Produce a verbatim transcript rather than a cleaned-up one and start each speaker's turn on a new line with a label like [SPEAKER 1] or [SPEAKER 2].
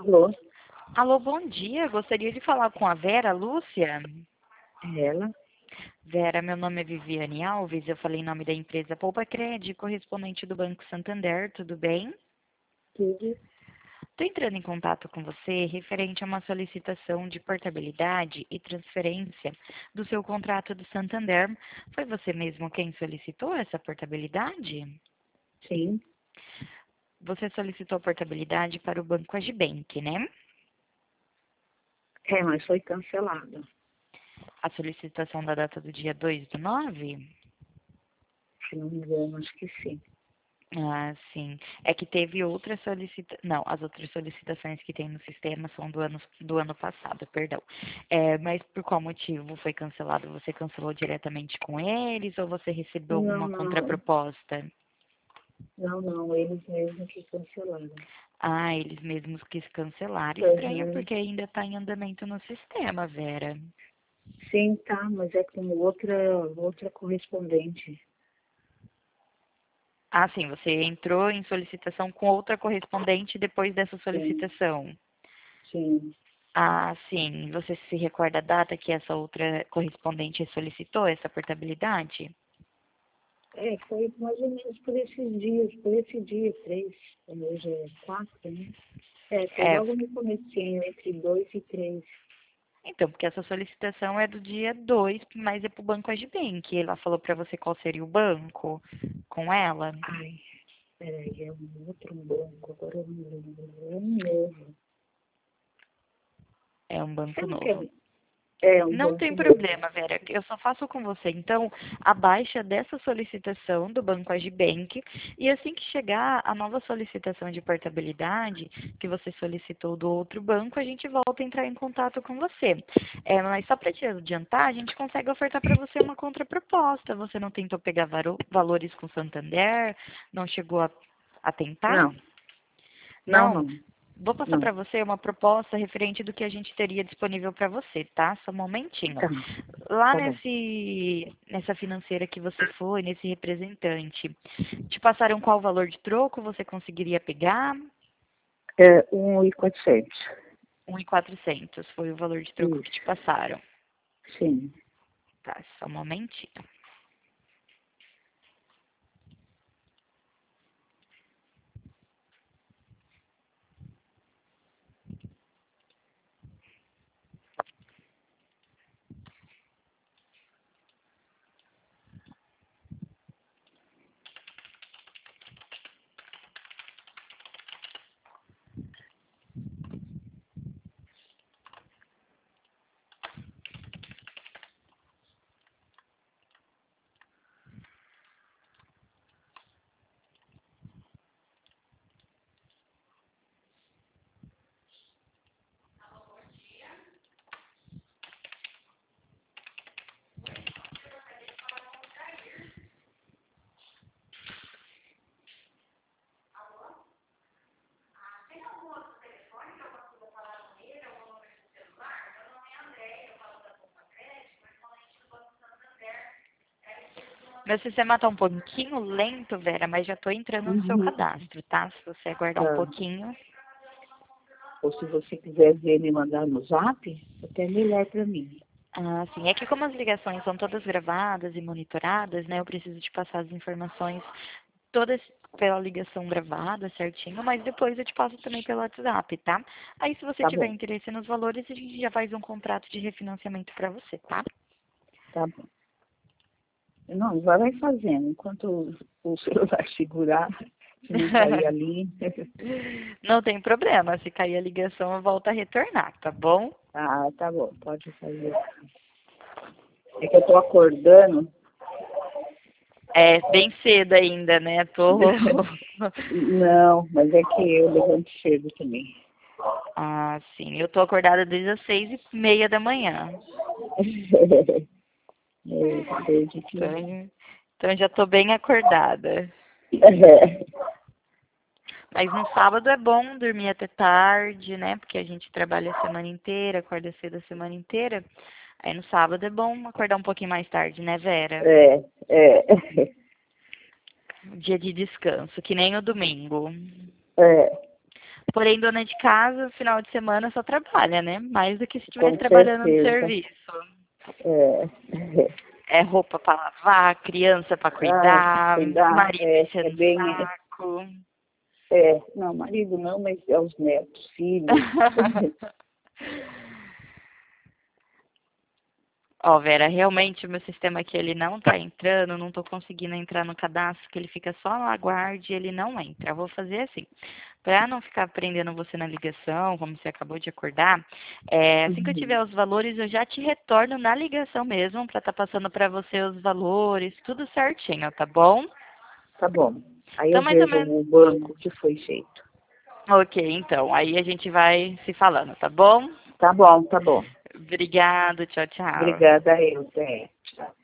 [SPEAKER 1] Alô,
[SPEAKER 2] Alô, bom dia. Gostaria de falar com a Vera Lúcia.
[SPEAKER 1] é ela?
[SPEAKER 2] Vera, meu nome é Viviane Alves. Eu falei em nome da empresa Poupa Cred, correspondente do Banco Santander. Tudo bem?
[SPEAKER 1] Tudo?
[SPEAKER 2] Estou entrando em contato com você referente a uma solicitação de portabilidade e transferência do seu contrato do Santander. Foi você mesmo quem solicitou essa portabilidade?
[SPEAKER 1] Sim.
[SPEAKER 2] Você solicitou portabilidade para o Banco Agibank, né?
[SPEAKER 1] É, mas foi cancelado.
[SPEAKER 2] A solicitação da data do dia dois do nove?
[SPEAKER 1] Se não me engano, acho que sim.
[SPEAKER 2] Ah, sim. É que teve outra solicitação. Não, as outras solicitações que tem no sistema são do ano, do ano passado, perdão. É, mas por qual motivo foi cancelado? Você cancelou diretamente com eles ou você recebeu
[SPEAKER 1] Não,
[SPEAKER 2] alguma
[SPEAKER 1] não,
[SPEAKER 2] contraproposta?
[SPEAKER 1] não, não, eles mesmos que cancelaram.
[SPEAKER 2] Ah, eles mesmos quis cancelar. Estranho,
[SPEAKER 1] Uhum.
[SPEAKER 2] porque ainda está em andamento no sistema, Vera.
[SPEAKER 1] Sim, tá, mas é com outra, outra correspondente.
[SPEAKER 2] Ah, sim, você entrou em solicitação com outra correspondente depois dessa
[SPEAKER 1] Sim,
[SPEAKER 2] solicitação.
[SPEAKER 1] sim.
[SPEAKER 2] Ah, sim. Você se recorda a data que essa outra correspondente solicitou essa portabilidade?
[SPEAKER 1] É, foi mais ou menos por esses dias, por esse dia, três, hoje é quatro, né? É, foi
[SPEAKER 2] É,
[SPEAKER 1] logo no comecinho, entre dois e três.
[SPEAKER 2] então, porque essa solicitação é do dia dois, mas é para o Banco Agibank. Ela falou para você qual seria o banco com ela?
[SPEAKER 1] Ai, peraí, é um outro banco, agora eu não lembro, é um novo.
[SPEAKER 2] É um banco
[SPEAKER 1] Será que é
[SPEAKER 2] novo.
[SPEAKER 1] É um
[SPEAKER 2] Não
[SPEAKER 1] banco
[SPEAKER 2] tem
[SPEAKER 1] novo?
[SPEAKER 2] problema, Vera. Eu só faço com você, então, a baixa dessa solicitação do Banco Agibank e assim que chegar a nova solicitação de portabilidade que você solicitou do outro banco, a gente volta a entrar em contato com você. É, mas só para te adiantar, a gente consegue ofertar para você uma contraproposta. Você não tentou pegar varo- valores com Santander? Não chegou a, a tentar?
[SPEAKER 1] Não, não,
[SPEAKER 2] Não?
[SPEAKER 1] não,
[SPEAKER 2] Vou passar
[SPEAKER 1] não.
[SPEAKER 2] para você uma proposta referente do que a gente teria disponível para você, tá? Só um momentinho.
[SPEAKER 1] Tá,
[SPEAKER 2] Lá
[SPEAKER 1] tá bom.
[SPEAKER 2] nesse, nessa financeira que você foi, nesse representante, te passaram qual o valor de troco você conseguiria pegar?
[SPEAKER 1] É um e quatrocentos.
[SPEAKER 2] um mil e quatrocentos foi o valor de troco que
[SPEAKER 1] Isso,
[SPEAKER 2] te passaram.
[SPEAKER 1] sim.
[SPEAKER 2] Tá, só um momentinho. Meu sistema tá um pouquinho lento, Vera, mas já tô entrando no seu
[SPEAKER 1] Uhum.
[SPEAKER 2] cadastro, tá? Se você aguardar um
[SPEAKER 1] Tá.
[SPEAKER 2] pouquinho.
[SPEAKER 1] Ou se você quiser ver me mandar no zap, até melhor para mim.
[SPEAKER 2] Ah, sim. É que como as ligações são todas gravadas e monitoradas, né? Eu preciso te passar as informações todas pela ligação gravada, certinho, mas depois eu te passo também pelo WhatsApp, tá? Aí se você
[SPEAKER 1] Tá
[SPEAKER 2] tiver
[SPEAKER 1] bom,
[SPEAKER 2] interesse nos valores, a gente já faz um contrato de refinanciamento para você, tá?
[SPEAKER 1] tá bom. Não, vai vai fazendo. Enquanto o, o celular segurar, se não cair ali.
[SPEAKER 2] Não tem problema. Se cair a ligação, eu volto a retornar, tá bom?
[SPEAKER 1] Ah, tá bom, pode fazer. É que eu tô acordando.
[SPEAKER 2] É bem cedo ainda, né? Tô.
[SPEAKER 1] Não, mas é que eu levanto cedo também.
[SPEAKER 2] Ah, sim. Eu tô acordada desde as seis e meia da manhã.
[SPEAKER 1] É, desde que...
[SPEAKER 2] Então, então já tô bem acordada.
[SPEAKER 1] É,
[SPEAKER 2] Mas no sábado é bom dormir até tarde, né? Porque a gente trabalha a semana inteira, acorda cedo a semana inteira. Aí no sábado é bom acordar um pouquinho mais tarde, né, Vera?
[SPEAKER 1] é, é,
[SPEAKER 2] Dia de descanso, que nem o domingo.
[SPEAKER 1] é.
[SPEAKER 2] Porém, dona de casa, final de semana só trabalha, né? Mais do que se estivesse
[SPEAKER 1] Com
[SPEAKER 2] trabalhando no
[SPEAKER 1] certeza.
[SPEAKER 2] serviço.
[SPEAKER 1] É.
[SPEAKER 2] É roupa para lavar, criança para
[SPEAKER 1] Ah,
[SPEAKER 2] cuidar,
[SPEAKER 1] cuidar,
[SPEAKER 2] marido
[SPEAKER 1] é, é
[SPEAKER 2] enchendo o
[SPEAKER 1] bem.
[SPEAKER 2] saco.
[SPEAKER 1] É, não, marido não, mas é os netos, filhos.
[SPEAKER 2] Ó, Vera, realmente o meu sistema aqui ele não tá entrando, não tô conseguindo entrar no cadastro, que ele fica só no aguarde e ele não entra. Eu vou fazer assim, para não ficar prendendo você na ligação, como você acabou de acordar, é, assim que eu tiver os valores, eu já te retorno na ligação mesmo, para estar passando para você os valores, tudo certinho, tá bom?
[SPEAKER 1] Tá bom. Aí
[SPEAKER 2] Então,
[SPEAKER 1] eu
[SPEAKER 2] mais ou
[SPEAKER 1] vejo
[SPEAKER 2] menos.
[SPEAKER 1] o banco que foi feito.
[SPEAKER 2] Ok, então, aí a gente vai se falando, tá bom?
[SPEAKER 1] Tá bom, tá bom.
[SPEAKER 2] Obrigada, tchau, tchau.
[SPEAKER 1] Obrigada, eu, Zé. Tchau.